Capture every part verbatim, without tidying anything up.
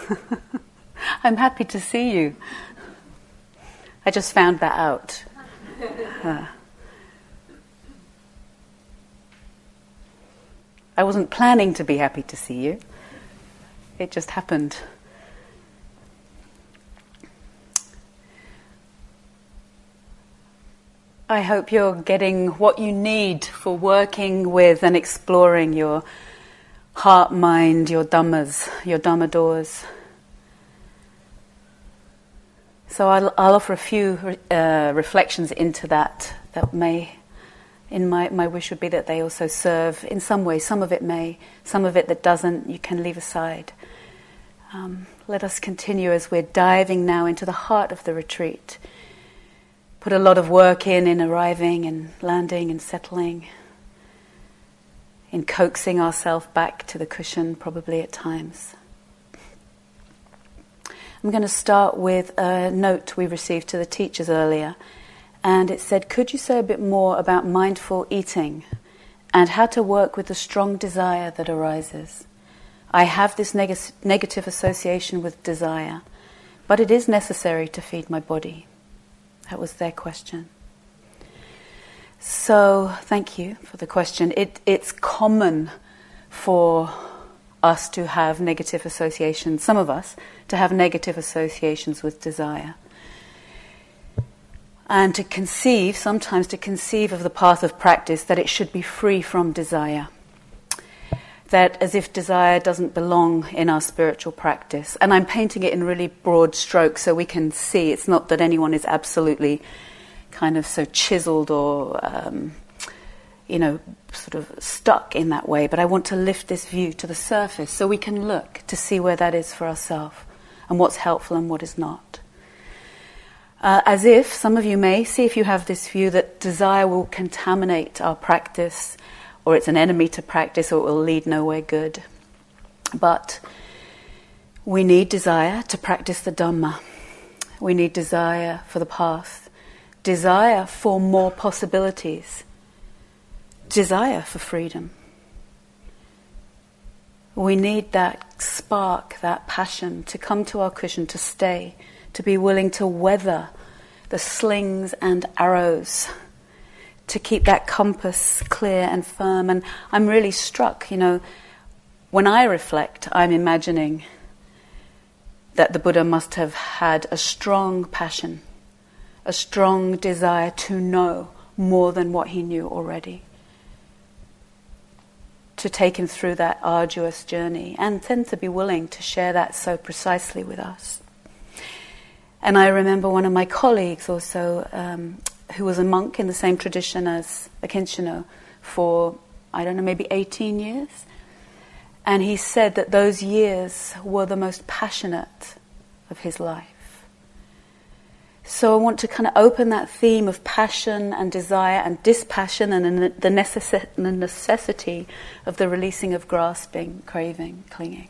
I'm happy to see you. I just found that out. Uh, I wasn't planning to be happy to see you. It just happened. I hope you're getting what you need for working with and exploring your heart, mind, your dhammas, your dhamma doors. So I'll, I'll offer a few uh, reflections into that that may, in my, my wish would be that they also serve in some way. Some of it may, some of it that doesn't, you can leave aside. Um, let us continue as we're diving now into the heart of the retreat. Put a lot of work in, in arriving and landing and settling, in coaxing ourselves back to the cushion, probably at times. I'm going to start with a note we received to the teachers earlier, and it said, could you say a bit more about mindful eating and how to work with the strong desire that arises? I have this neg- negative association with desire, but it is necessary to feed my body. That was their question. So, thank you for the question. It, it's common for us to have negative associations, some of us, to have negative associations with desire. And to conceive, sometimes to conceive of the path of practice that it should be free from desire. That as if desire doesn't belong in our spiritual practice. And I'm painting it in really broad strokes so we can see it's not that anyone is absolutely kind of so chiseled or, um, you know, sort of stuck in that way. But I want to lift this view to the surface so we can look to see where that is for ourselves and what's helpful and what is not. Uh, as if, some of you may see if you have this view that desire will contaminate our practice, or it's an enemy to practice, or it will lead nowhere good. But we need desire to practice the Dhamma. We need desire for the path. Desire for more possibilities. Desire for freedom. We need that spark, that passion to come to our cushion, to stay, to be willing to weather the slings and arrows, to keep that compass clear and firm. And I'm really struck, you know, when I reflect, I'm imagining that the Buddha must have had a strong passion, a strong desire to know more than what he knew already, to take him through that arduous journey, and then to be willing to share that so precisely with us. And I remember one of my colleagues also, um, who was a monk in the same tradition as Akincano for, I don't know, maybe eighteen years. And he said that those years were the most passionate of his life. So I want to kind of open that theme of passion and desire and dispassion and the necess- the necessity of the releasing of grasping, craving, clinging.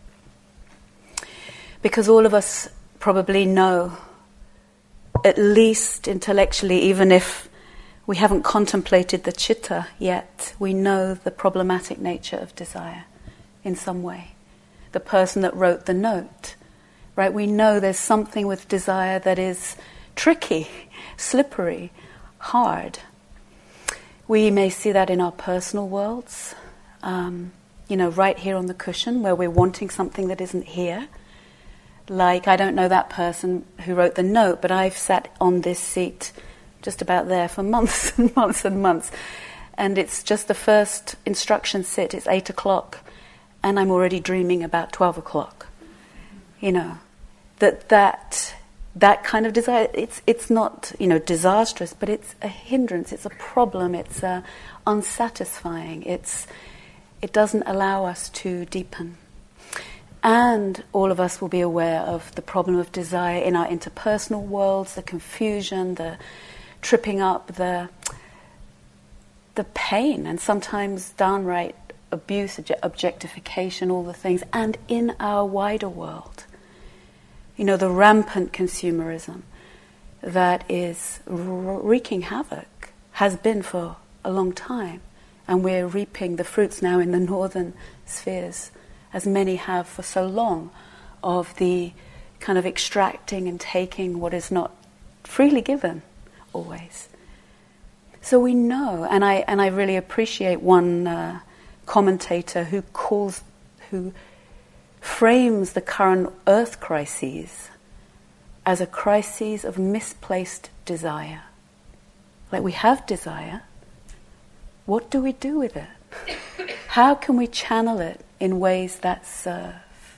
Because all of us probably know, at least intellectually, even if we haven't contemplated the citta yet, we know the problematic nature of desire in some way. The person that wrote the note, right? We know there's something with desire that is tricky, slippery, hard. We may see that in our personal worlds, um, you know, right here on the cushion where we're wanting something that isn't here. Like, I don't know that person who wrote the note, but I've sat on this seat just about there for months and months and months. And it's just the first instruction sit, it's eight o'clock, and I'm already dreaming about twelve o'clock. You know, that that that kind of desire, it's it's not, you know, disastrous, but it's a hindrance, it's a problem, it's uh, unsatisfying, it's it doesn't allow us to deepen. And all of us will be aware of the problem of desire in our interpersonal worlds, the confusion, the tripping up, the the pain, and sometimes downright abuse, objectification, all the things, and in our wider world. You know, the rampant consumerism that is wreaking havoc, has been for a long time, and we're reaping the fruits now in the northern spheres, as many have for so long, of the kind of extracting and taking what is not freely given, always. So we know, and I and I really appreciate one uh, commentator who calls, who frames the current earth crises as a crisis of misplaced desire. Like, we have desire. What do we do with it? How can we channel it in ways that serve?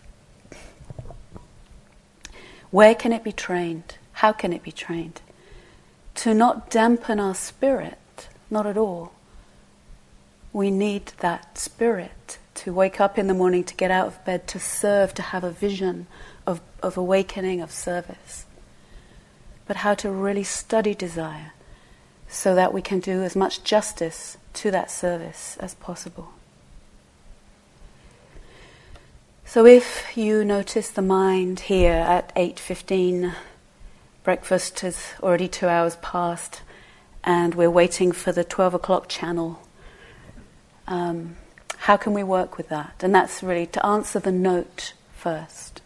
Where can it be trained? How can it be trained? To not dampen our spirit, not at all. We need that spirit to wake up in the morning, to get out of bed, to serve, to have a vision of, of awakening, of service. But how to really study desire so that we can do as much justice to that service as possible. So if you notice the mind here at eight fifteen, breakfast is already two hours past, and we're waiting for the twelve o'clock channel, um, how can we work with that? And that's really to answer the note first.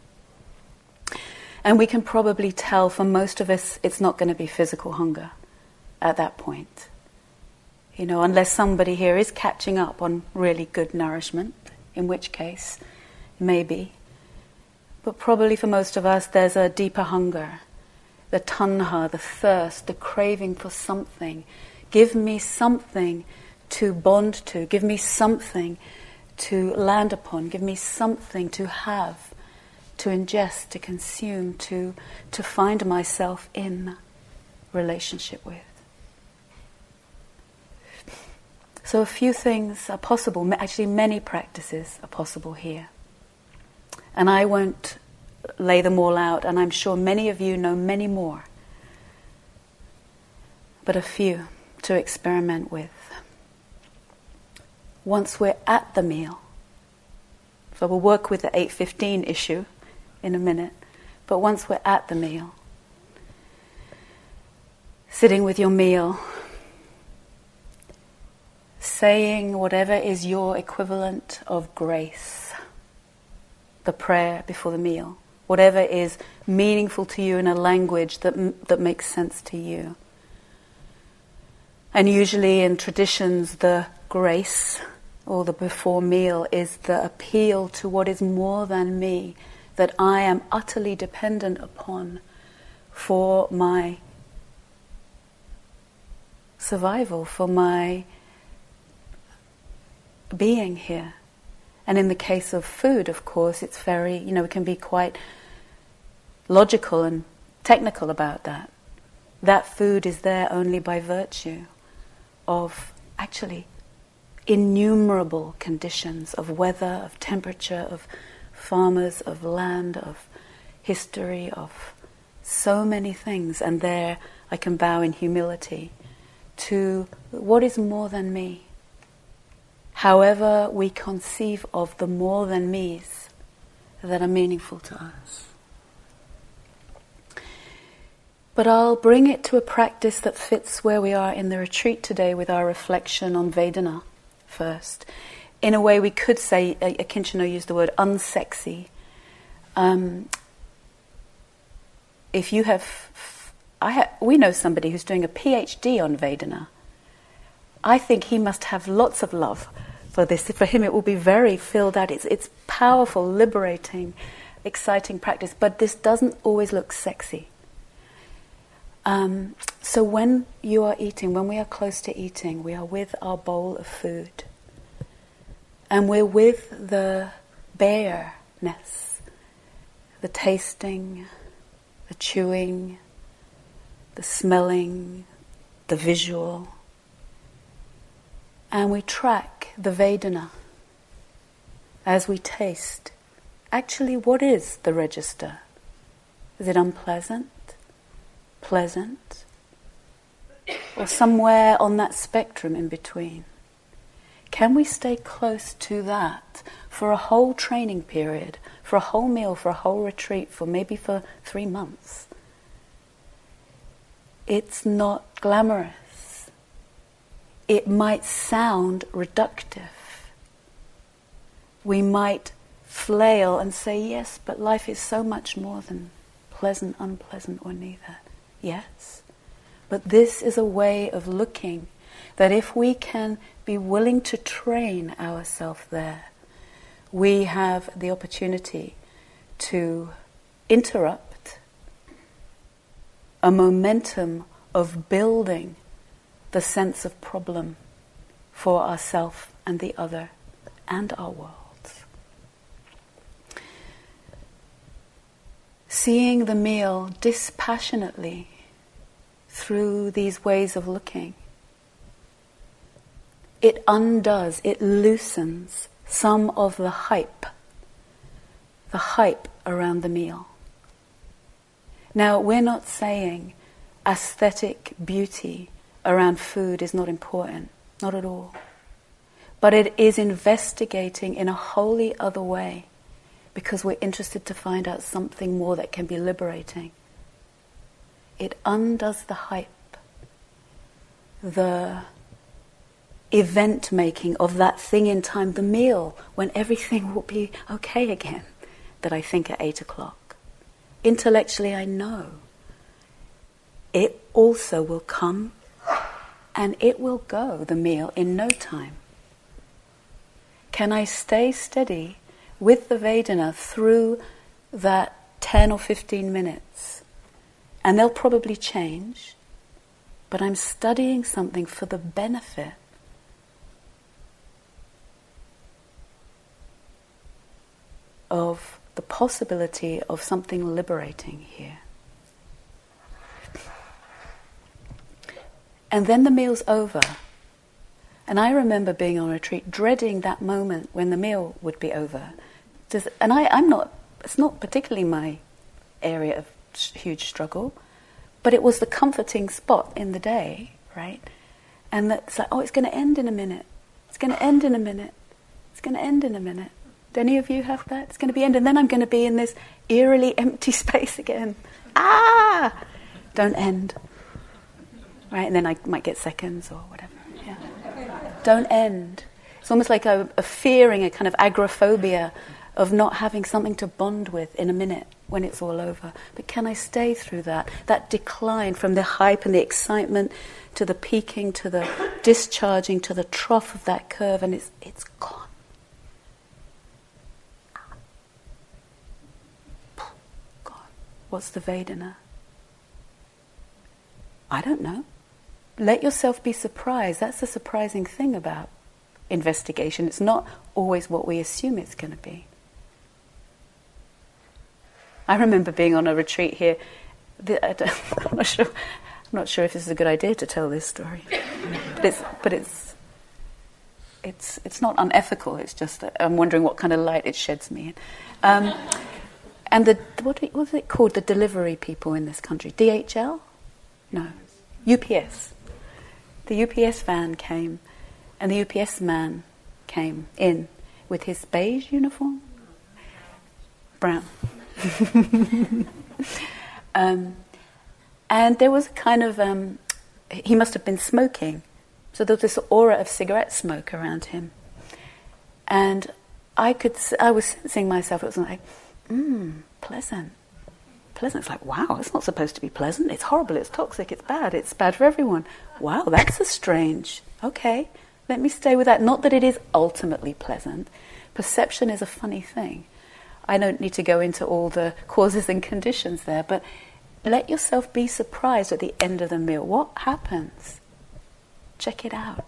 And we can probably tell, for most of us, it's not going to be physical hunger at that point. You know, unless somebody here is catching up on really good nourishment, in which case, maybe. But probably for most of us, there's a deeper hunger, the tanha, the thirst, the craving for something. Give me something to bond to. Give me something to land upon. Give me something to have, to ingest, to consume, to, to find myself in relationship with. So a few things are possible. Actually, many practices are possible here. And I won't lay them all out, and I'm sure many of you know many more. But a few to experiment with. Once we're at the meal, so we'll work with the eight fifteen issue in a minute, but once we're at the meal, sitting with your meal, saying whatever is your equivalent of grace, the prayer before the meal, whatever is meaningful to you in a language that that makes sense to you. And usually in traditions, the grace or the before meal is the appeal to what is more than me, that I am utterly dependent upon for my survival, for my being here. And in the case of food, of course, it's very, you know, it can be quite logical and technical about that. That food is there only by virtue of actually innumerable conditions of weather, of temperature, of farmers, of land, of history, of so many things. And there I can bow in humility to what is more than me. However we conceive of the more than me's that are meaningful to us. But I'll bring it to a practice that fits where we are in the retreat today with our reflection on Vedana first. In a way we could say, Akincano used the word unsexy. Um, if you have, I ha, we know somebody who's doing a PhD on Vedana. I think he must have lots of love for this. For him it will be very filled out. It's, it's powerful, liberating, exciting practice, but this doesn't always look sexy. Um, so when you are eating, when we are close to eating, we are with our bowl of food. And we're with the bareness, the tasting, the chewing, the smelling, the visual. And we track the Vedana as we taste. Actually, what is the register? Is it unpleasant? Pleasant? Or somewhere on that spectrum in between? Can we stay close to that for a whole training period, for a whole meal, for a whole retreat, for maybe for three months? It's not glamorous. It might sound reductive. We might flail and say, yes, but life is so much more than pleasant, unpleasant, or neither. Yes. But this is a way of looking that if we can be willing to train ourselves there, we have the opportunity to interrupt a momentum of building the sense of problem for ourselves and the other and our worlds. Seeing the meal dispassionately through these ways of looking, it undoes, it loosens some of the hype, the hype around the meal. Now, we're not saying aesthetic beauty around food is not important, not at all. But it is investigating in a wholly other way because we're interested to find out something more that can be liberating. It undoes the hype, the event making of that thing in time, the meal, when everything will be okay again, that I think at eight o'clock. Intellectually, I know. It also will come and it will go, the meal, in no time. Can I stay steady with the Vedana through that ten or fifteen minutes? And they'll probably change, but I'm studying something for the benefit of the possibility of something liberating here. And then the meal's over. And I remember being on retreat, dreading that moment when the meal would be over. Does, and I, I'm not, it's not particularly my area of huge struggle, but it was the comforting spot in the day, right? And that's like, oh, it's going to end in a minute. It's going to end in a minute. It's going to end in a minute. Do any of you have that? It's going to be end, and then I'm going to be in this eerily empty space again. Ah! Don't end. Right? And then I might get seconds or whatever. Yeah. Don't end. It's almost like a, a fearing, a kind of agoraphobia of not having something to bond with in a minute when it's all over. But can I stay through that? That decline from the hype and the excitement to the peaking, to the discharging, to the trough of that curve, and it's it's gone. Gone. What's the Vedana? I don't know. Let yourself be surprised. That's the surprising thing about investigation. It's not always what we assume it's going to be. I remember being on a retreat here. I'm not sure. I'm not sure if this is a good idea to tell this story, but it's but it's it's it's not unethical. It's just that I'm wondering what kind of light it sheds me in. Um, and the what what was it called? The delivery people in this country, D H L? No, U P S. The U P S van came, and the U P S man came in with his beige uniform, brown. um, and there was a kind of, um, he must have been smoking, so there was this aura of cigarette smoke around him. And I could, I was sensing myself, it was like, mmm, pleasant. Pleasant. It's like, wow, it's not supposed to be pleasant. It's horrible, it's toxic, it's bad, it's bad for everyone. Wow, that's a strange. Okay, let me stay with that. Not that it is ultimately pleasant. Perception is a funny thing. I don't need to go into all the causes and conditions there, but let yourself be surprised at the end of the meal. What happens? Check it out.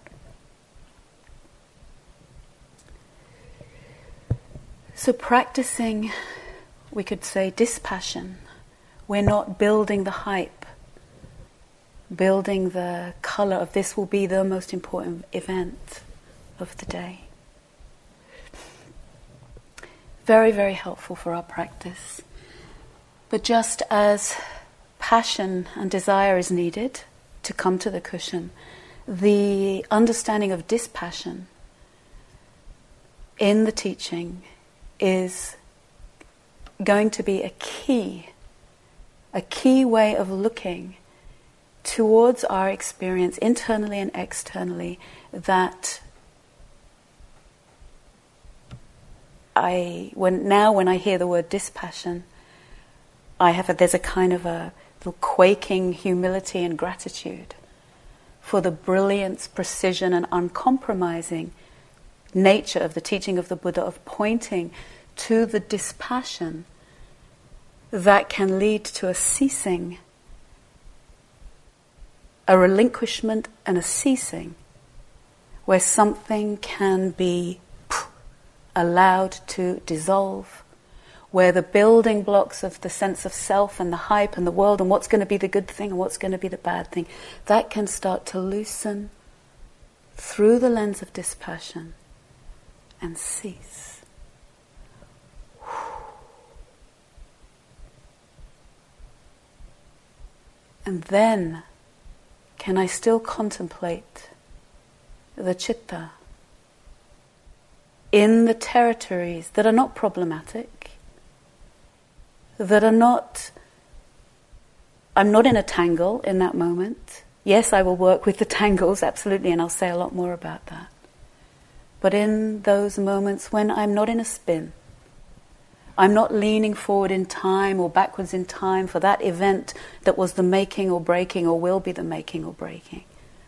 So practicing, we could say, dispassion. We're not building the hype, building the colour of this will be the most important event of the day. Very, very helpful for our practice. But just as passion and desire is needed to come to the cushion, the understanding of dispassion in the teaching is going to be a key, a key way of looking towards our experience internally and externally that I when now when I hear the word dispassion, I have a, there's a kind of a little quaking humility and gratitude for the brilliance, precision, and uncompromising nature of the teaching of the Buddha, of pointing to the dispassion that can lead to a ceasing, a relinquishment and a ceasing, where something can be allowed to dissolve, where the building blocks of the sense of self and the hype and the world and what's going to be the good thing and what's going to be the bad thing, that can start to loosen through the lens of dispassion and cease. And then, can I still contemplate the citta in the territories that are not problematic, that are not, I'm not in a tangle in that moment. Yes, I will work with the tangles, absolutely, and I'll say a lot more about that. But in those moments when I'm not in a spin, I'm not leaning forward in time or backwards in time for that event that was the making or breaking or will be the making or breaking.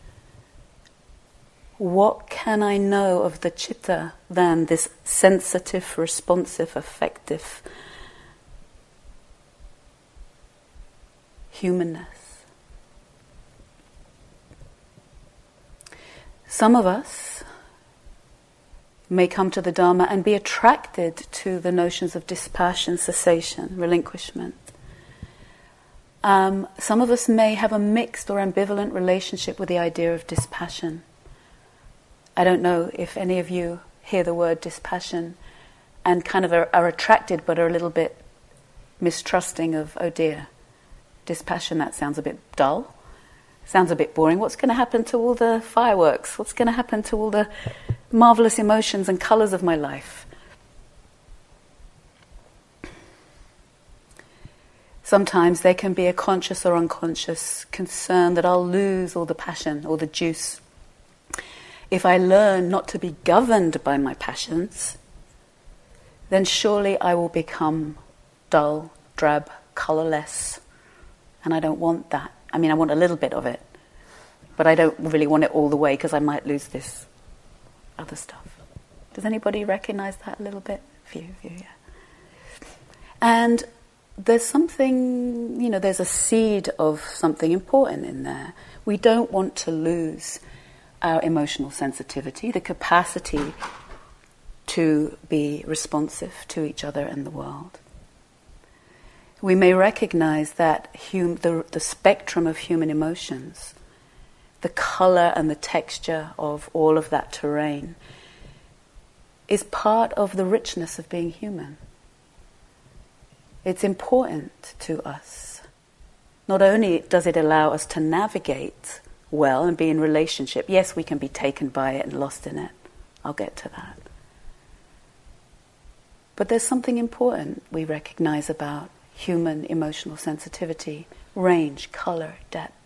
What can I know of the citta than this sensitive, responsive, affective humanness? Some of us may come to the Dharma and be attracted to the notions of dispassion, cessation, relinquishment. Um, some of us may have a mixed or ambivalent relationship with the idea of dispassion. I don't know if any of you hear the word dispassion and kind of are, are attracted but are a little bit mistrusting of, oh dear, dispassion, that sounds a bit dull, sounds a bit boring. What's going to happen to all the fireworks? What's going to happen to all the marvelous emotions and colours of my life? Sometimes there can be a conscious or unconscious concern that I'll lose all the passion or the juice. If I learn not to be governed by my passions, then surely I will become dull, drab, colourless. And I don't want that. I mean, I want a little bit of it, but I don't really want it all the way because I might lose this other stuff. Does anybody recognise that a little bit? A few of you, yeah. And there's something, you know, there's a seed of something important in there. We don't want to lose our emotional sensitivity, the capacity to be responsive to each other and the world. We may recognize that hum- the, the spectrum of human emotions, the color and the texture of all of that terrain, is part of the richness of being human. It's important to us. Not only does it allow us to navigate well and be in relationship, yes, we can be taken by it and lost in it. I'll get to that. But there's something important we recognize about human emotional sensitivity, range, color, depth.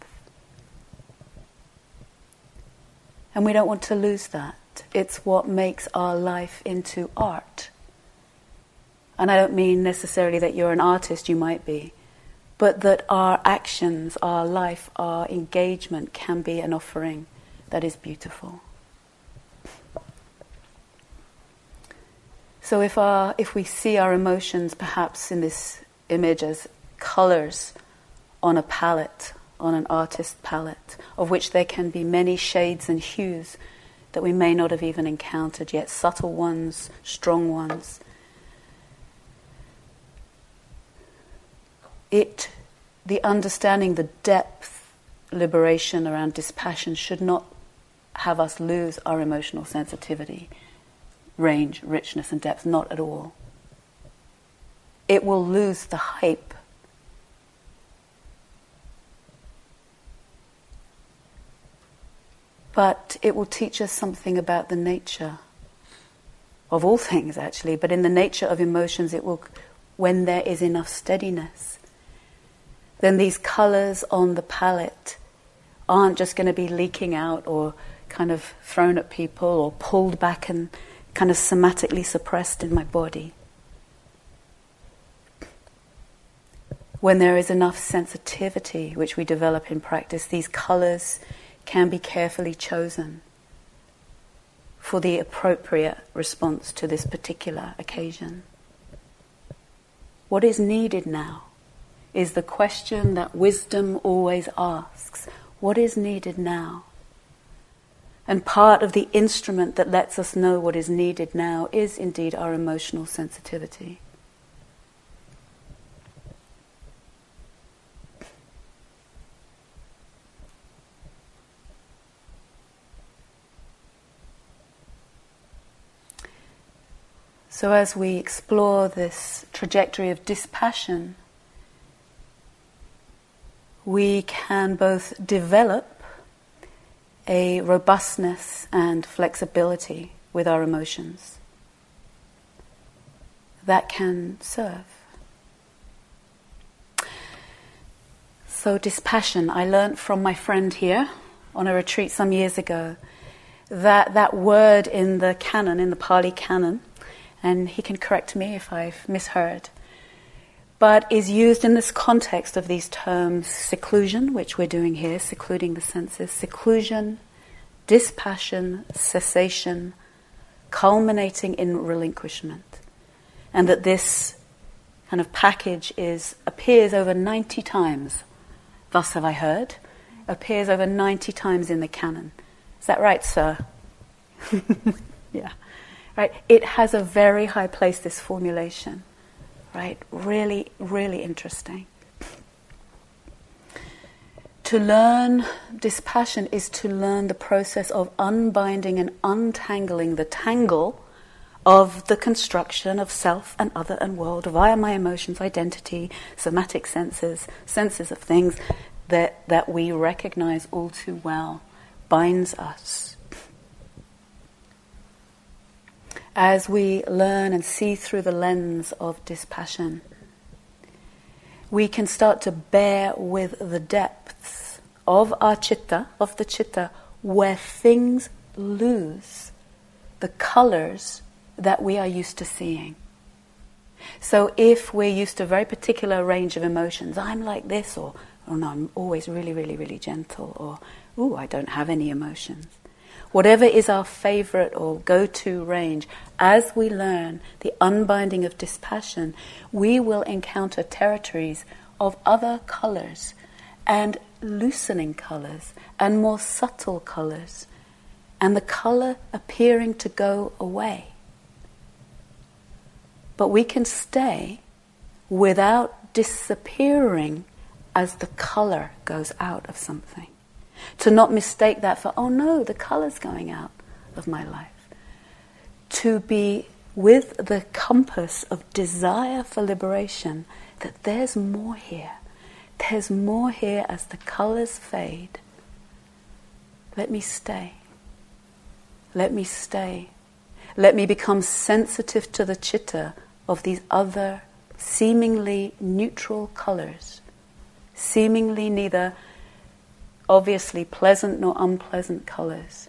And we don't want to lose that. It's what makes our life into art. And I don't mean necessarily that you're an artist, you might be, but that our actions, our life, our engagement can be an offering that is beautiful. So if our, if we see our emotions perhaps in this image as colours on a palette, on an artist's palette, of which there can be many shades and hues that we may not have even encountered yet, subtle ones, strong ones. It, the understanding, the depth, liberation around dispassion should not have us lose our emotional sensitivity, range, richness and depth, not at all. It will lose the hype. But it will teach us something about the nature of all things, actually, but in the nature of emotions, it will, when there is enough steadiness, then these colours on the palette aren't just going to be leaking out or kind of thrown at people or pulled back and kind of somatically suppressed in my body. When there is enough sensitivity, which we develop in practice, these colors can be carefully chosen for the appropriate response to this particular occasion. What is needed now is the question that wisdom always asks. What is needed now? And part of the instrument that lets us know what is needed now is indeed our emotional sensitivity. So as we explore this trajectory of dispassion, we can both develop a robustness and flexibility with our emotions that can serve. So dispassion, I learned from my friend here on a retreat some years ago that that word in the canon, in the Pali canon, and he can correct me if I've misheard, but is used in this context of these terms: seclusion, which we're doing here, secluding the senses, seclusion, dispassion, cessation, culminating in relinquishment. And that this kind of package is appears over ninety times, thus have I heard, appears over ninety times in the canon. Is that right, sir? Yeah. Right? It has a very high place, this formulation. Right? Really, really interesting. To learn dispassion is to learn the process of unbinding and untangling the tangle of the construction of self and other and world via my emotions, identity, somatic senses, senses of things that, that we recognize all too well, binds us. As we learn and see through the lens of dispassion, we can start to bear with the depths of our citta, of the citta, where things lose the colors that we are used to seeing. So if we're used to a very particular range of emotions, I'm like this, or, oh no, I'm always really, really, really gentle, or, ooh, I don't have any emotions. Whatever is our favorite or go-to range, as we learn the unbinding of dispassion, we will encounter territories of other colors and loosening colors and more subtle colors, and the color appearing to go away. But we can stay without disappearing as the color goes out of something. To not mistake that for, oh no, the color's going out of my life. To be with the compass of desire for liberation, that there's more here. There's more here as the colors fade. Let me stay. Let me stay. Let me become sensitive to the citta of these other seemingly neutral colors, seemingly neither obviously pleasant nor unpleasant colors.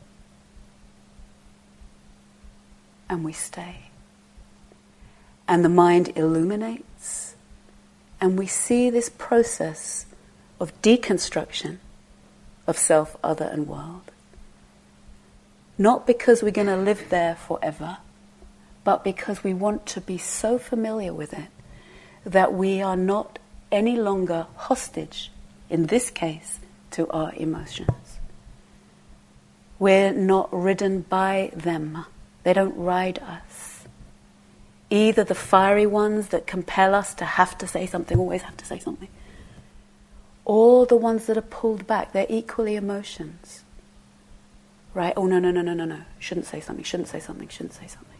And we stay. And the mind illuminates, and we see this process of deconstruction of self, other, and world. Not because we're going to live there forever, but because we want to be so familiar with it that we are not any longer hostage, in this case, to our emotions. We're not ridden by them. They don't ride us. Either the fiery ones that compel us to have to say something, always have to say something, or the ones that are pulled back. They're equally emotions. Right? Oh, no, no, no, no, no, no. Shouldn't say something, shouldn't say something, shouldn't say something.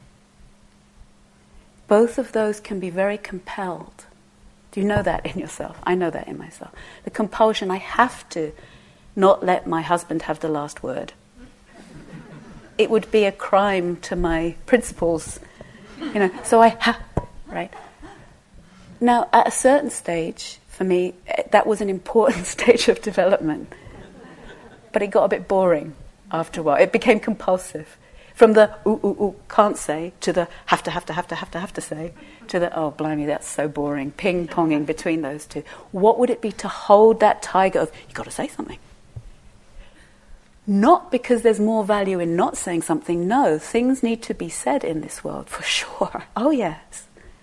Both of those can be very compelled. Do you know that in yourself? I know that in myself. The compulsion, I have to not let my husband have the last word. It would be a crime to my principles, you know. So I have, right? Now, at a certain stage, for me, that was an important stage of development. But it got a bit boring after a while. It became compulsive. From the ooh, ooh, ooh, can't say, to the have to, have to, have to, have to, have to say, to the, oh, blimey, that's so boring, ping-ponging between those two. What would it be to hold that tiger of, you've got to say something? Not because there's more value in not saying something. No, things need to be said in this world, for sure. Oh, yes.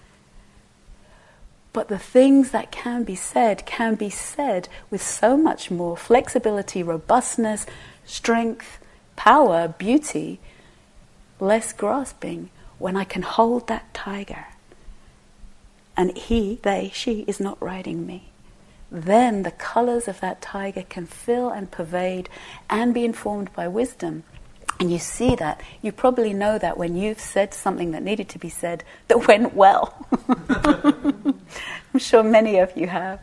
But the things that can be said can be said with so much more flexibility, robustness, strength, power, beauty, less grasping, when I can hold that tiger and he, they, she is not riding me. Then the colors of that tiger can fill and pervade and be informed by wisdom. And you see that, you probably know that when you've said something that needed to be said that went well. I'm sure many of you have.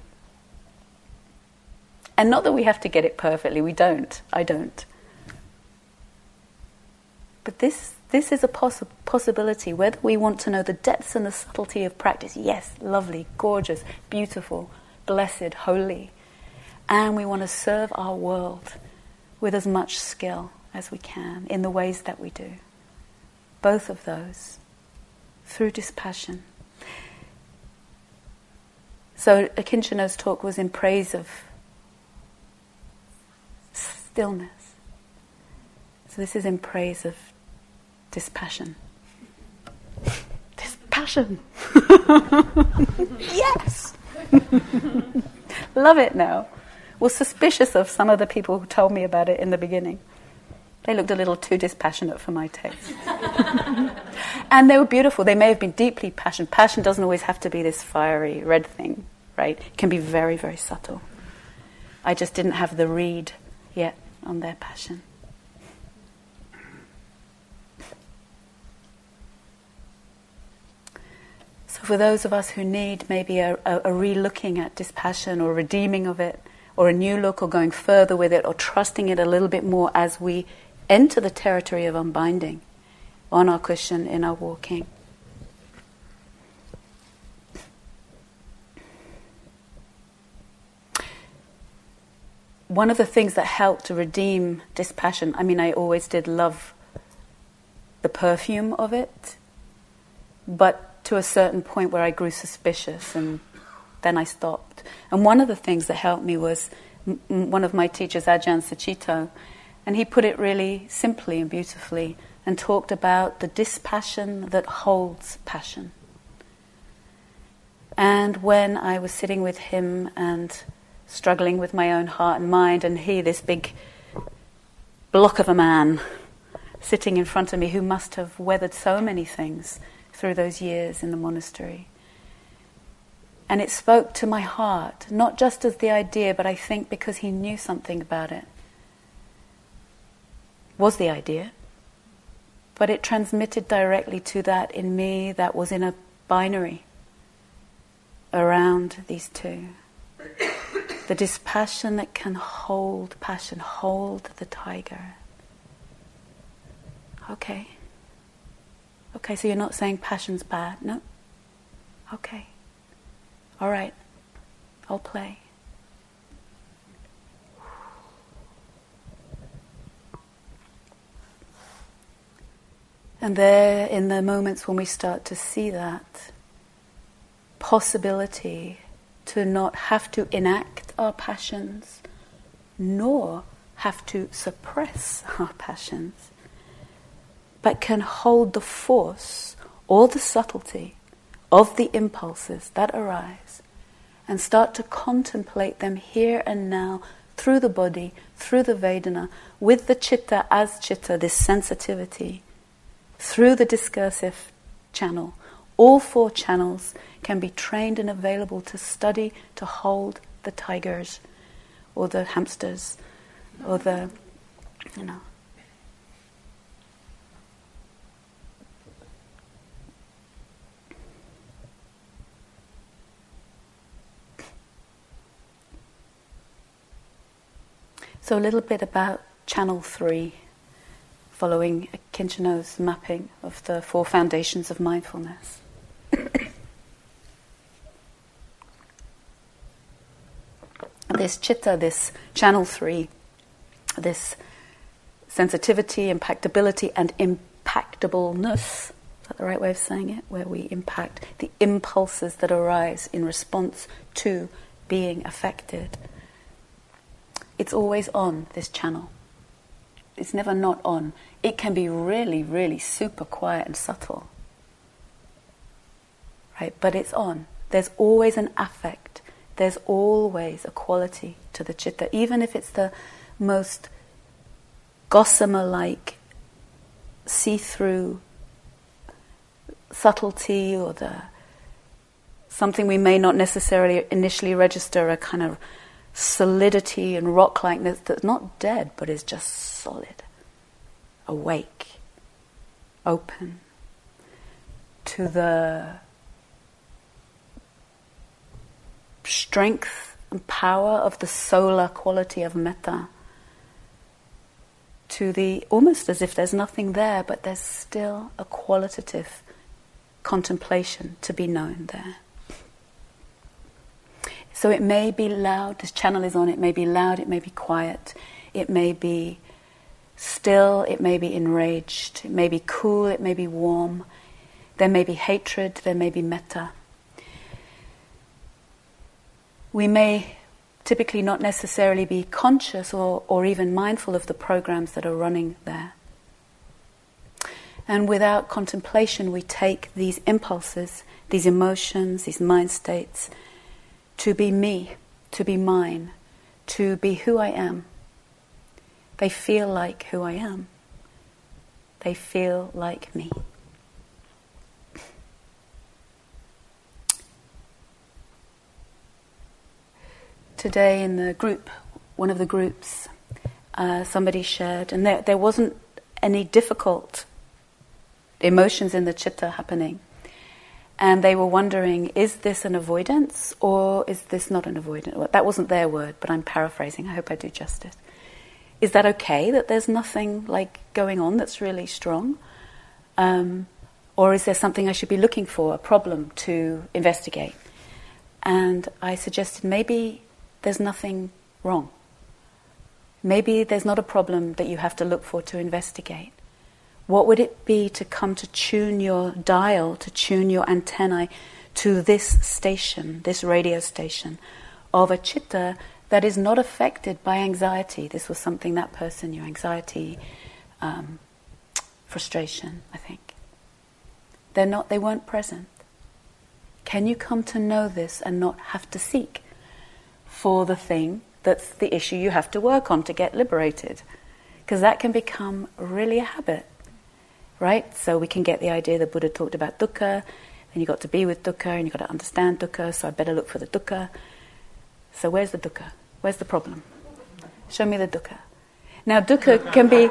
And not that we have to get it perfectly, we don't, I don't. But this this is a possi- possibility, whether we want to know the depths and the subtlety of practice, yes, lovely, gorgeous, beautiful, blessed, holy. And we want to serve our world with as much skill as we can in the ways that we do. Both of those, through dispassion. So Akincano's talk was in praise of stillness. So this is in praise of dispassion. Dispassion! Yes! Love it now. Was suspicious of some of the people who told me about it in the beginning. They looked a little too dispassionate for my taste. And they were beautiful. They may have been deeply passionate. Passion doesn't always have to be this fiery red thing, right? It can be very, very subtle. I just didn't have the read yet on their passion. So for those of us who need maybe a, a, a re-looking at dispassion or redeeming of it, or a new look, or going further with it, or trusting it a little bit more as we enter the territory of unbinding on our cushion in our walking. One of the things that helped to redeem dispassion, I mean, I always did love the perfume of it, but to a certain point where I grew suspicious, and then I stopped. And one of the things that helped me was m- one of my teachers, Ajahn Sucitto, and he put it really simply and beautifully and talked about the dispassion that holds passion. And when I was sitting with him and struggling with my own heart and mind, and he, this big block of a man, sitting in front of me who must have weathered so many things through those years in the monastery. And it spoke to my heart, not just as the idea, but I think because he knew something about it. Was the idea. But it transmitted directly to that in me that was in a binary around these two. The dispassion that can hold passion, hold the tiger. Okay. Okay, so you're not saying passion's bad? No? Okay. All right. I'll play. And there, in the moments when we start to see that possibility to not have to enact our passions, nor have to suppress our passions, but can hold the force or the subtlety of the impulses that arise and start to contemplate them here and now through the body, through the Vedana, with the citta as citta, this sensitivity, through the discursive channel. All four channels can be trained and available to study, to hold the tigers or the hamsters or the, you know. So a little bit about channel three, following Akincano's mapping of the four foundations of mindfulness. This citta, this channel three, this sensitivity, impactability, and impactableness. Is that the right way of saying it? Where we impact the impulses that arise in response to being affected. It's always on, this channel. It's never not on. It can be really, really super quiet and subtle. Right? But it's on. There's always an affect. There's always a quality to the citta, even if it's the most gossamer-like, see-through subtlety, or the something we may not necessarily initially register, a kind of solidity and rock-likeness that's not dead, but is just solid, awake, open to the strength and power of the solar quality of metta, to the almost as if there's nothing there, but there's still a qualitative contemplation to be known there. So it may be loud, this channel is on, it may be loud, it may be quiet, it may be still, it may be enraged, it may be cool, it may be warm, there may be hatred, there may be metta. We may typically not necessarily be conscious or, or even mindful of the programs that are running there. And without contemplation, we take these impulses, these emotions, these mind states, to be me, to be mine, to be who I am. They feel like who I am. They feel like me. Today in the group, one of the groups, uh, somebody shared, and there, there wasn't any difficult emotions in the citta happening. And they were wondering, is this an avoidance or is this not an avoidance? Well, that wasn't their word, but I'm paraphrasing. I hope I do justice. Is that okay that there's nothing like going on that's really strong? Um, or is there something I should be looking for, a problem to investigate? And I suggested maybe there's nothing wrong. Maybe there's not a problem that you have to look for to investigate. What would it be to come to tune your dial, to tune your antennae to this station, this radio station of a citta that is not affected by anxiety? This was something that person, your anxiety, um, frustration, I think. They're not, they weren't present. Can you come to know this and not have to seek for the thing that's the issue you have to work on to get liberated? Because that can become really a habit. Right? So we can get the idea the Buddha talked about dukkha, and you got to be with dukkha, and you got to understand dukkha, so I better look for the dukkha. So where's the dukkha? Where's the problem? Show me the dukkha. Now dukkha can be...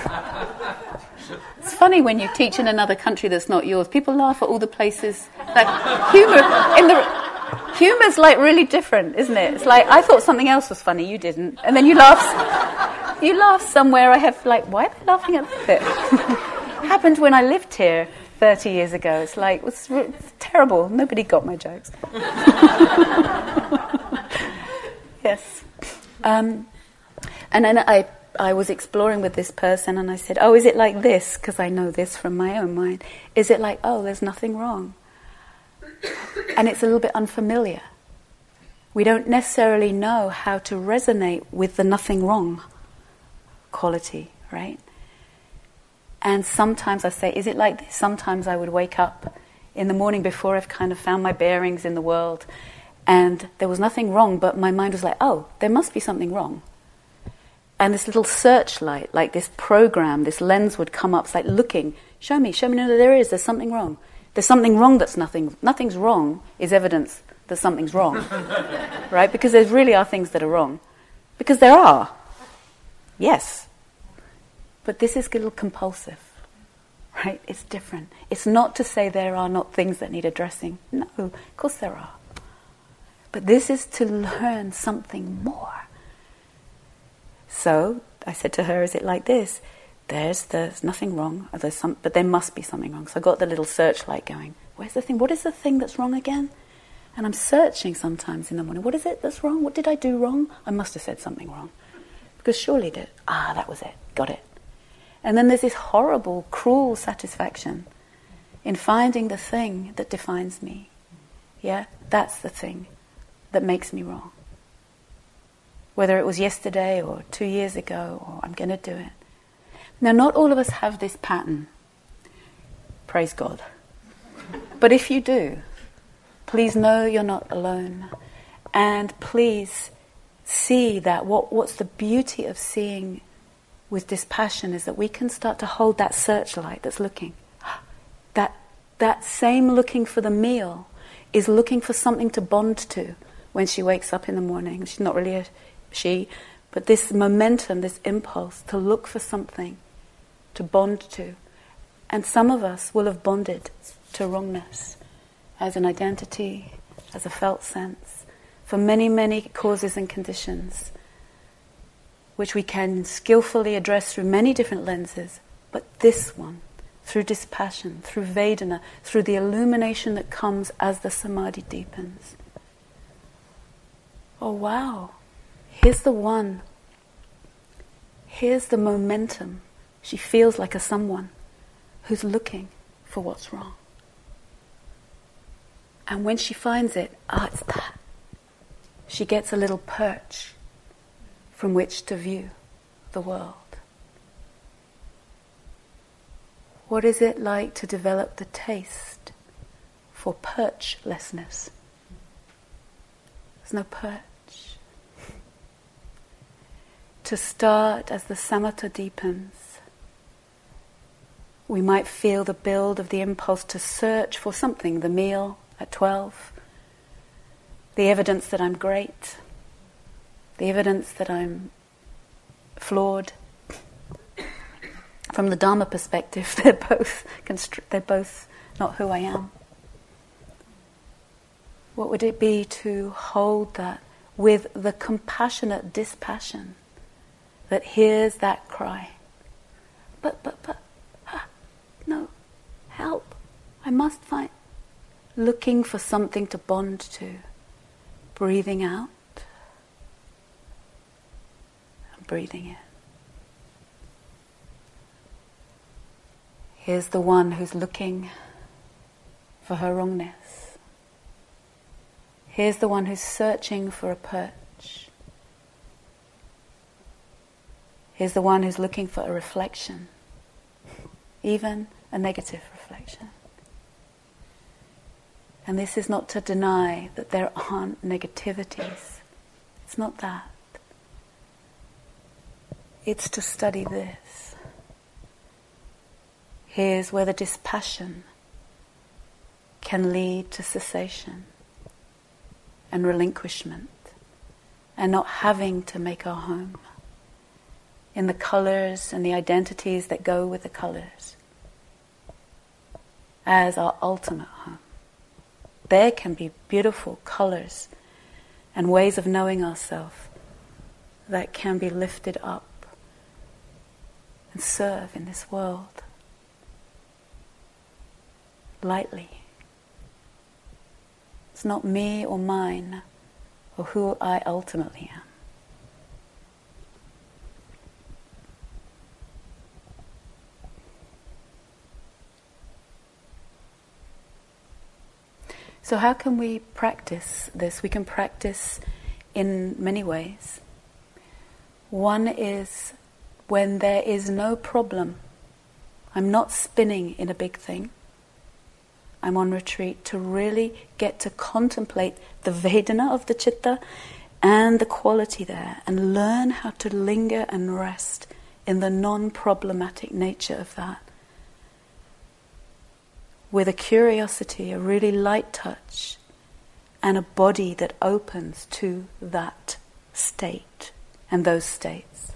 It's funny when you teach in another country that's not yours. People laugh at all the places. Like humour in the humour's like really different, isn't it? It's like I thought something else was funny, you didn't, and then you laugh. You laugh somewhere. I have like, why are they laughing at that? Happened when I lived here thirty years ago. It's like, it was, it was terrible. Nobody got my jokes. Yes. Um, and then I, I was exploring with this person and I said, oh, is it like this? Because I know this from my own mind. Is it like, oh, there's nothing wrong? And it's a little bit unfamiliar. We don't necessarily know how to resonate with the nothing wrong quality, right? And sometimes I say, is it like this? Sometimes I would wake up in the morning before I've kind of found my bearings in the world and there was nothing wrong, but my mind was like, oh, there must be something wrong. And this little searchlight, like this program, this lens would come up. It's like looking, show me, show me, no, there is, there's something wrong. There's something wrong that's nothing, nothing's wrong is evidence that something's wrong, right? Because there really are things that are wrong. Because there are, yes. But this is a little compulsive, right? It's different. It's not to say there are not things that need addressing. No, of course there are. But this is to learn something more. So I said to her, is it like this? There's there's nothing wrong, there's some, but there must be something wrong. So I got the little searchlight going. Where's the thing? What is the thing that's wrong again? And I'm searching sometimes in the morning. What is it that's wrong? What did I do wrong? I must have said something wrong. Because surely did. Ah, that was it. Got it. And then there's this horrible, cruel satisfaction in finding the thing that defines me. Yeah, that's the thing that makes me wrong. Whether it was yesterday or two years ago, or I'm going to do it. Now, not all of us have this pattern. Praise God. But if you do, please know you're not alone. And please see that what, what's the beauty of seeing with dispassion is that we can start to hold that searchlight that's looking. That, that same looking for the meal is looking for something to bond to when she wakes up in the morning. She's not really a she, but this momentum, this impulse to look for something to bond to. And some of us will have bonded to wrongness as an identity, as a felt sense, for many, many causes and conditions, which we can skillfully address through many different lenses. But this one, through dispassion, through Vedana, through the illumination that comes as the samadhi deepens. Oh wow, here's the one. Here's the momentum. She feels like a someone who's looking for what's wrong. And when she finds it, ah, it's that. She gets a little perch from which to view the world. What is it like to develop the taste for perchlessness? There's no perch. To start as the samatha deepens, we might feel the build of the impulse to search for something, the meal at twelve, the evidence that I'm great, the evidence that I'm flawed. From the Dharma perspective, they're both constr- they're both not who I am. What would it be to hold that with the compassionate dispassion that hears that cry? But, but, but, ah, no, help. I must find. Looking for something to bond to. Breathing out. And breathing in. Here's the one who's looking for her wrongness. Here's the one who's searching for a perch. Here's the one who's looking for a reflection, even a negative reflection. And this is not to deny that there aren't negativities. It's not that. It's to study this. Here's where the dispassion can lead to cessation and relinquishment and not having to make our home in the colours and the identities that go with the colours as our ultimate home. There can be beautiful colours and ways of knowing ourselves that can be lifted up and serve in this world lightly. It's not me or mine or who I ultimately am. So how can we practice this? We can practice in many ways. One is when there is no problem. I'm not spinning in a big thing. I'm on retreat to really get to contemplate the Vedana of the citta and the quality there and learn how to linger and rest in the non-problematic nature of that. With a curiosity, a really light touch, and a body that opens to that state and those states.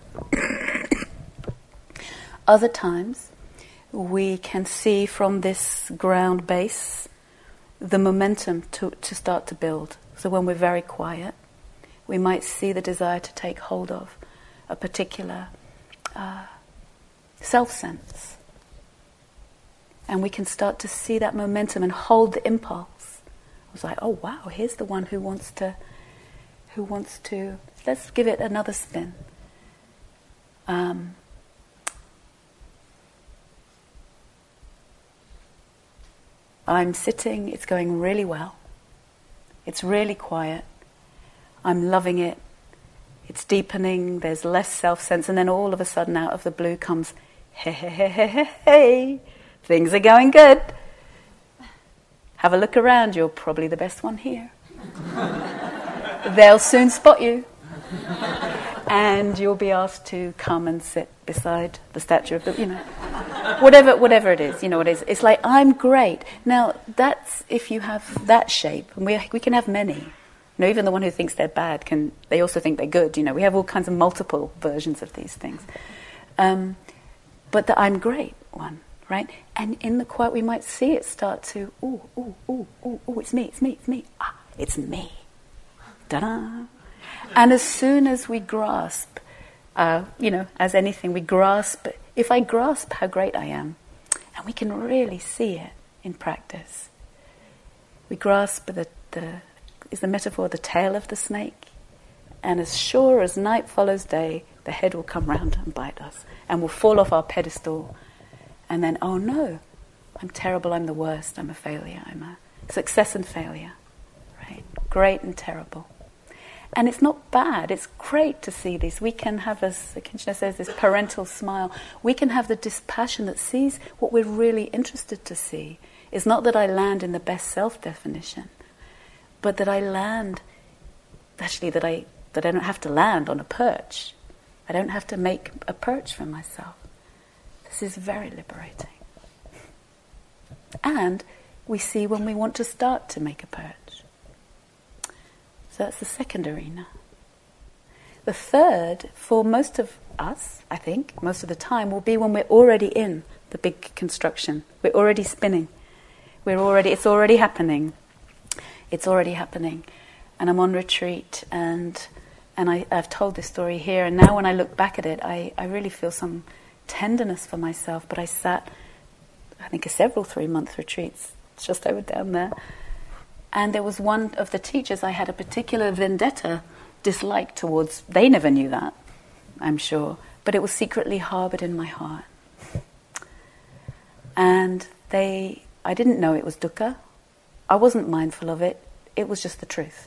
Other times, we can see from this ground base the momentum to, to start to build. So when we're very quiet, we might see the desire to take hold of a particular uh, self-sense. And we can start to see that momentum and hold the impulse. I was like, oh wow, here's the one who wants to, who wants to, let's give it another spin. Um, I'm sitting, it's going really well. It's really quiet. I'm loving it. It's deepening, there's less self-sense, and then all of a sudden out of the blue comes, hey, hey, hey, hey, hey, hey, things are going good. Have a look around, you're probably the best one here. They'll soon spot you. And you'll be asked to come and sit beside the statue of the, you know, whatever whatever it is, you know what it is. It's like, I'm great. Now, that's if you have that shape, and we we can have many. You know, even the one who thinks they're bad, can they also think they're good, you know. We have all kinds of multiple versions of these things. Um, but the I'm great one, right? And in the quiet we might see it start to, ooh, ooh, ooh, ooh, ooh, it's me, it's me, it's me. Ah, it's me. Ta-da! And as soon as we grasp, uh, you know, as anything, we grasp, if I grasp how great I am, and we can really see it in practice, we grasp the, the is the metaphor the tail of the snake, and as sure as night follows day, the head will come round and bite us, and we'll fall off our pedestal, and then, oh no, I'm terrible, I'm the worst, I'm a failure, I'm a success and failure, right? Great and terrible. And it's not bad, it's great to see these. We can have, as Kinshina says, this parental smile. We can have the dispassion that sees what we're really interested to see. It's not that I land in the best self-definition, but that I land, actually that I, that I don't have to land on a perch. I don't have to make a perch for myself. This is very liberating. And we see when we want to start to make a perch. So that's the second arena. The third, for most of us, I think, most of the time, will be when we're already in the big construction. We're already spinning. We're already, it's already happening. It's already happening. And I'm on retreat, and and I, I've told this story here, and now when I look back at it, I, I really feel some tenderness for myself. But I sat, I think, a several three-month retreats, just over down there. And there was one of the teachers I had a particular vendetta, dislike towards. They never knew that, I'm sure. But it was secretly harboured in my heart. And they, I didn't know it was dukkha. I wasn't mindful of it. It was just the truth.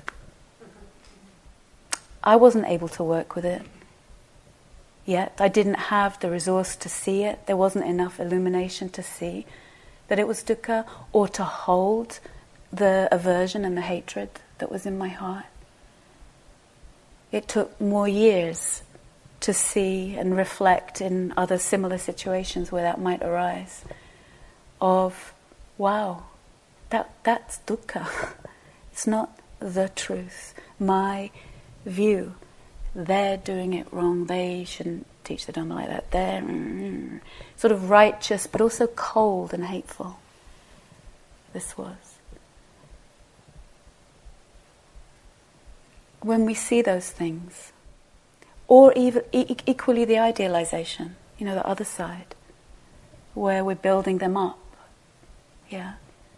I wasn't able to work with it yet. I didn't have the resource to see it. There wasn't enough illumination to see that it was dukkha, or to hold the aversion and the hatred that was in my heart. It took more years to see and reflect in other similar situations where that might arise of, wow, that that's dukkha. It's not the truth. My view, they're doing it wrong, they shouldn't teach the Dhamma like that. They're mm, sort of righteous but also cold and hateful. This was. When we see those things, or even e- equally the idealization, you know, the other side, where we're building them up, yeah,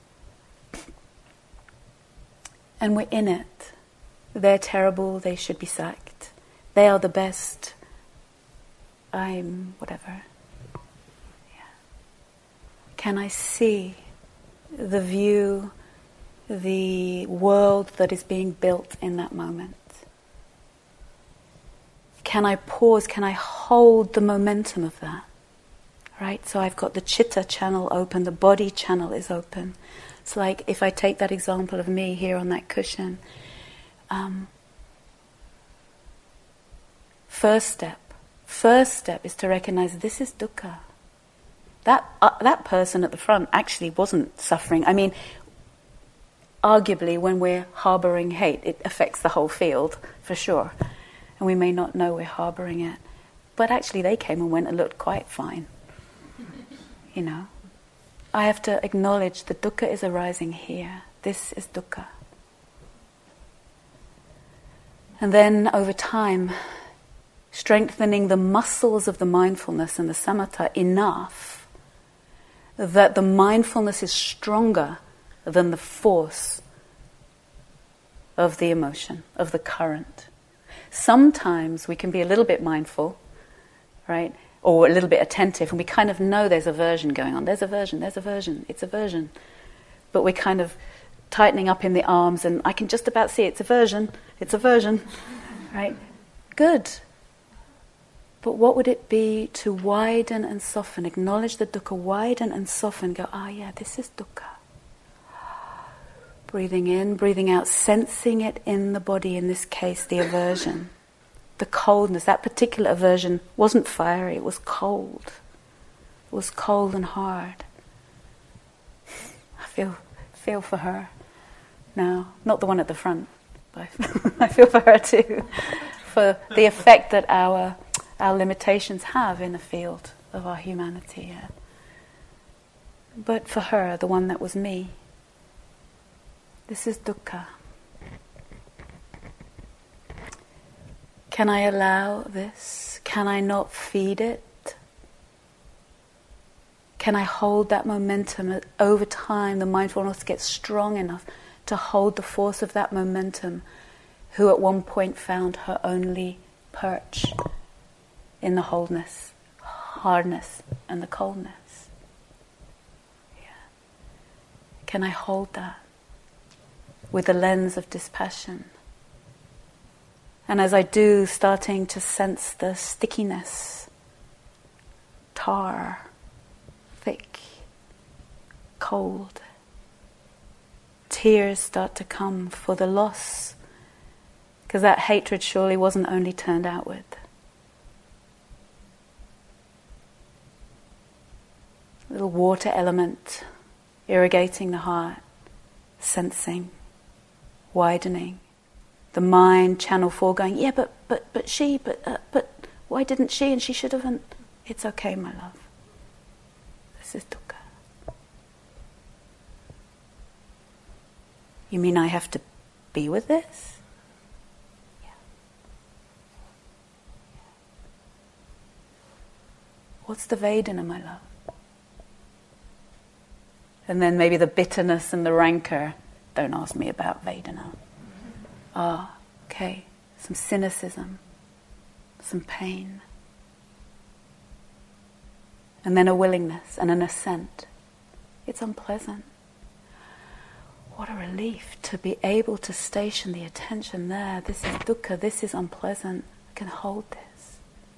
and we're in it. They're terrible, they should be sacked. They are the best. I'm whatever. Yeah. Can I see the view, the world that is being built in that moment? Can I pause? Can I hold the momentum of that? Right? So I've got the chitta channel open, the body channel is open. It's like if I take that example of me here on that cushion. Um, first step. First step is to recognize this is dukkha. That uh, that person at the front actually wasn't suffering. I mean, arguably, when we're harboring hate, it affects the whole field, for sure. And we may not know we're harboring it. But actually, they came and went and looked quite fine. You know? I have to acknowledge the dukkha is arising here. This is dukkha. And then, over time, strengthening the muscles of the mindfulness and the samatha enough that the mindfulness is stronger than the force of the emotion, of the current. Sometimes we can be a little bit mindful, right? Or a little bit attentive, and we kind of know there's aversion going on. There's aversion, there's aversion, it's aversion. but we're kind of tightening up in the arms, and I can just about see it. It's aversion. It's aversion, right? Good. But what would it be to widen and soften, acknowledge the dukkha, widen and soften, go, ah, yeah, this is dukkha. Breathing in, breathing out, sensing it in the body, in this case, the aversion. The coldness, that particular aversion wasn't fiery, it was cold. It was cold and hard. I feel feel for her now. Not the one at the front, but I feel for her too. For the effect that our our limitations have in the field of our humanity. Yeah. But for her, the one that was me, this is dukkha. Can I allow this? Can I not feed it? Can I hold that momentum? Over time, the mindfulness gets strong enough to hold the force of that momentum, who at one point found her only perch in the wholeness, hardness, and the coldness. Yeah. Can I hold that with the lens of dispassion? And as I do, starting to sense the stickiness, tar, thick, cold. Tears start to come for the loss, because that hatred surely wasn't only turned outward. A little water element irrigating the heart, sensing, widening. The mind, channel four, going, yeah, but but but she, but uh, but why didn't she? And she should have. And it's okay, my love. This is dukkha. You mean I have to be with this? Yeah. What's the Vedana, my love? And then maybe the bitterness and the rancor. Don't ask me about Vedana. Ah, okay, some cynicism, some pain. And then a willingness and an assent. It's unpleasant. What a relief to be able to station the attention there. This is dukkha, this is unpleasant. I can hold this.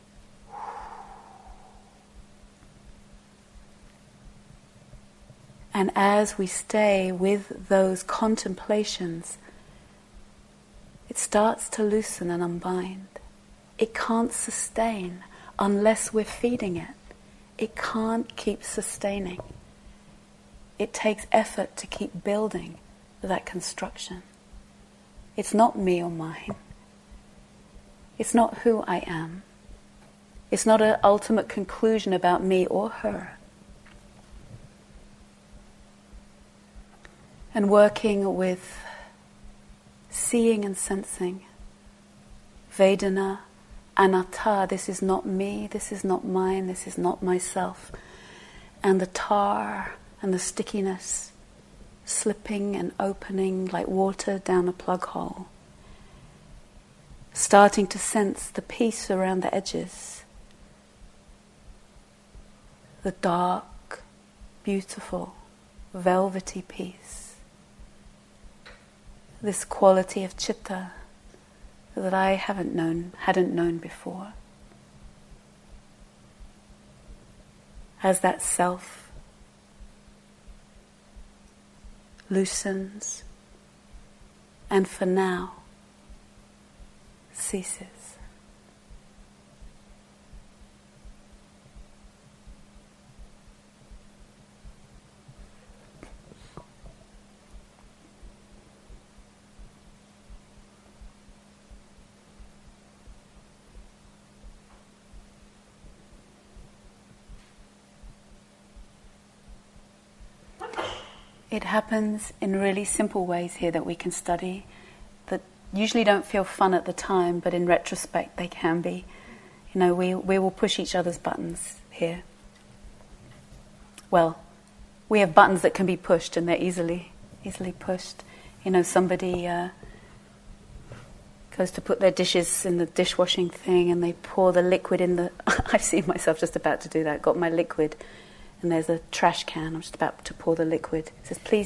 And as we stay with those contemplations, it starts to loosen and unbind. It can't sustain unless we're feeding it. It can't keep sustaining. It takes effort to keep building that construction. It's not me or mine. It's not who I am. It's not an ultimate conclusion about me or her. And working with seeing and sensing Vedana, anatta, this is not me, this is not mine, this is not myself. And the tar and the stickiness slipping and opening like water down a plug hole. Starting to sense the peace around the edges. The dark, beautiful, velvety peace. This quality of citta that I haven't known, hadn't known before. As that self loosens and for now ceases. It happens in really simple ways here that we can study, that usually don't feel fun at the time, but in retrospect they can be. You know, we, we will push each other's buttons here. Well, we have buttons that can be pushed, and they're easily easily pushed. You know, somebody uh, goes to put their dishes in the dishwashing thing, and they pour the liquid in the... I've seen myself just about to do that, got my liquid, and there's a trash can, I'm just about to pour the liquid. It says, please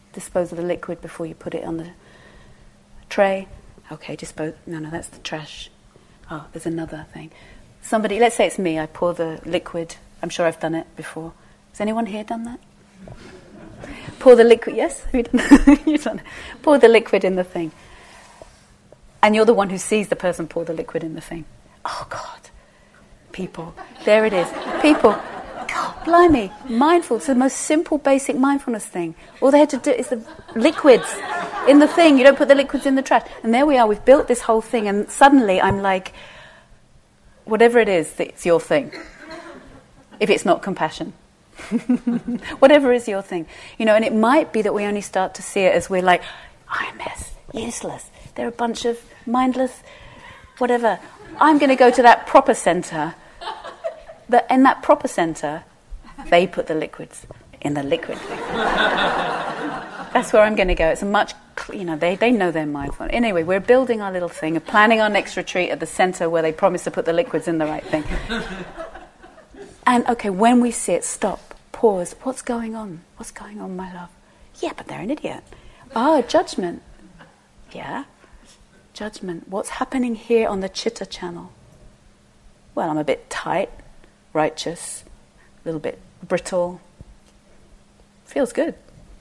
dispose of the liquid before you put it on the tray. Okay, dispose. No, no, that's the trash. Oh, there's another thing. Somebody, let's say it's me, I pour the liquid. I'm sure I've done it before. Has anyone here done that? Pour the liquid, yes? You've done it. Pour the liquid in the thing. And you're the one who sees the person pour the liquid in the thing. Oh, God. People. There it is. People. God, blimey. Mindful. It's the most simple, basic mindfulness thing. All they had to do is the liquids in the thing. You don't put the liquids in the trash. And there we are. We've built this whole thing. And suddenly I'm like, whatever it is, it's your thing. If it's not compassion. Whatever is your thing. You know, and it might be that we only start to see it as we're like, I M S, useless. They're a bunch of mindless, whatever. I'm going to go to that proper centre. That in that proper centre, they put the liquids in the liquid thing. That's where I'm going to go. It's a much, you know, they, they know they're mindful. Anyway, we're building our little thing, and planning our next retreat at the centre where they promise to put the liquids in the right thing. And, okay, when we see it, stop, pause. What's going on? What's going on, my love? Yeah, but they're an idiot. Oh, judgment. Yeah. Judgment. What's happening here on the chitta channel? Well, I'm a bit tight, righteous, a little bit brittle. Feels good.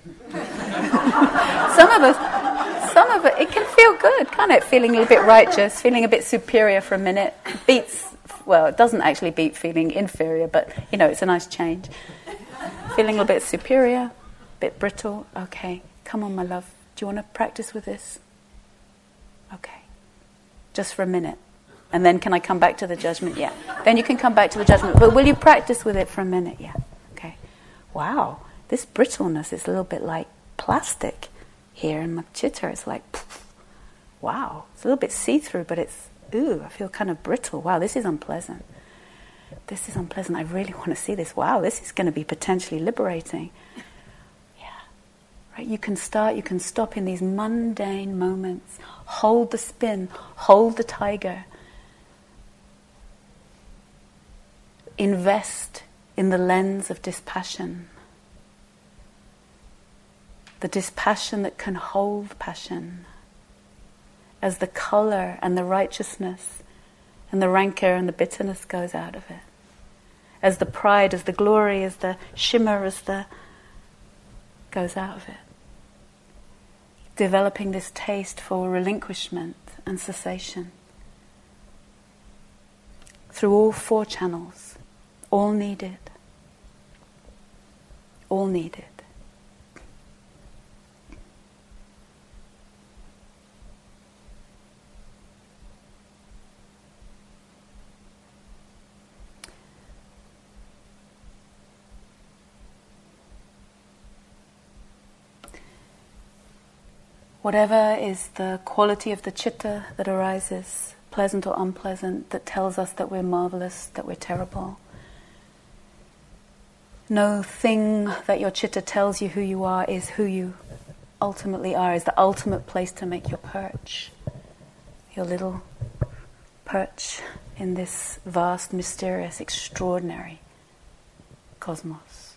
some of us, some of it, it can feel good, can't it? Feeling a little bit righteous, feeling a bit superior for a minute. Beats, well, it doesn't actually beat feeling inferior, but, you know, it's a nice change. Feeling a little bit superior, a bit brittle. Okay, come on, my love. Do you want to practice with this? Okay. Just for a minute. And then can I come back to the judgment? Yeah. Then you can come back to the judgment. But will you practice with it for a minute? Yeah. Okay. Wow. This brittleness is a little bit like plastic here in my chitta. It's like, pff, wow. It's a little bit see-through, but it's, ooh, I feel kind of brittle. Wow, this is unpleasant. This is unpleasant. I really want to see this. Wow, this is going to be potentially liberating. You can start, you can stop in these mundane moments. Hold the spin, hold the tiger. Invest in the lens of dispassion. The dispassion that can hold passion. As the color and the righteousness and the rancor and the bitterness goes out of it. As the pride, as the glory, as the shimmer, as the goes out of it. Developing this taste for relinquishment and cessation through all four channels, all needed, all needed. Whatever is the quality of the chitta that arises, pleasant or unpleasant, that tells us that we're marvelous, that we're terrible. No thing that your chitta tells you who you are is who you ultimately are, is the ultimate place to make your perch. Your little perch in this vast, mysterious, extraordinary cosmos.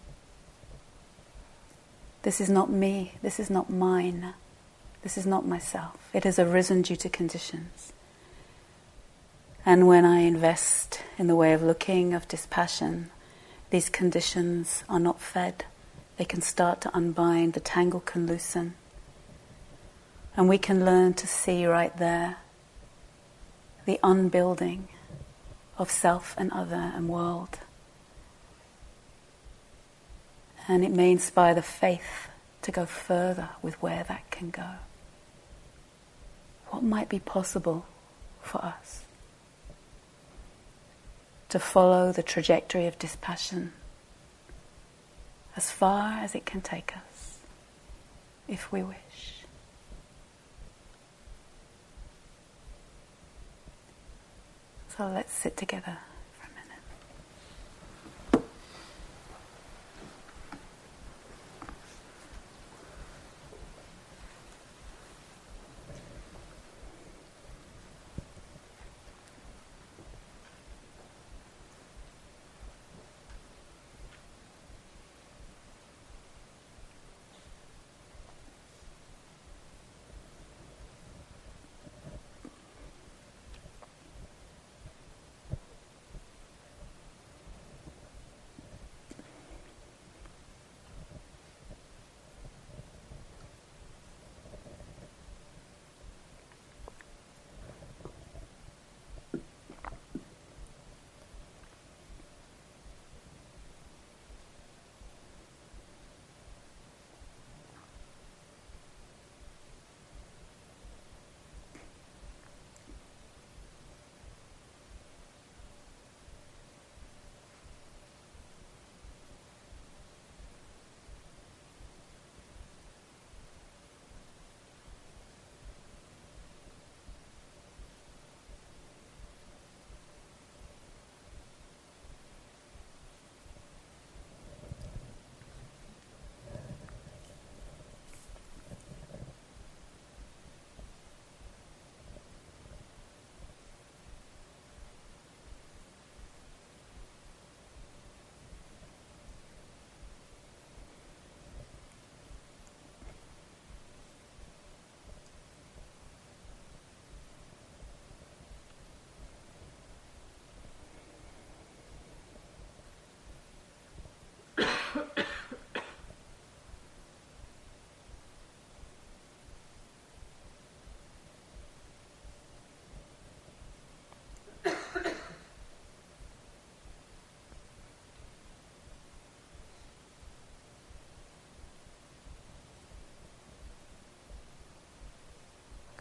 This is not me, this is not mine. This is not myself. It has arisen due to conditions. And when I invest in the way of looking, of dispassion, these conditions are not fed. They can start to unbind, the tangle can loosen. And we can learn to see right there the unbuilding of self and other and world. And it may inspire the faith to go further with where that can go. What might be possible for us to follow the trajectory of dispassion as far as it can take us, if we wish. So let's sit together.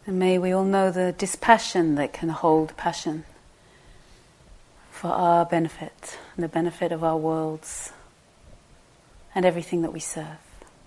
And may we all know the dispassion that can hold passion for our benefit and the benefit of our worlds and everything that we serve.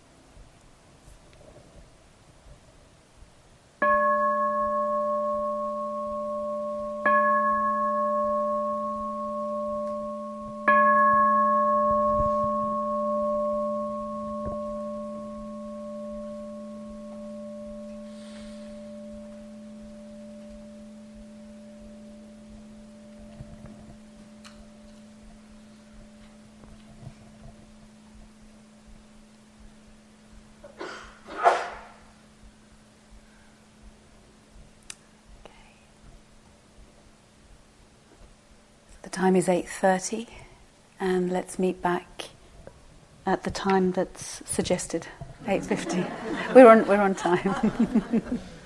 The time is eight thirty, and let's meet back at the time that's suggested, eight fifty. We're on, we're on time.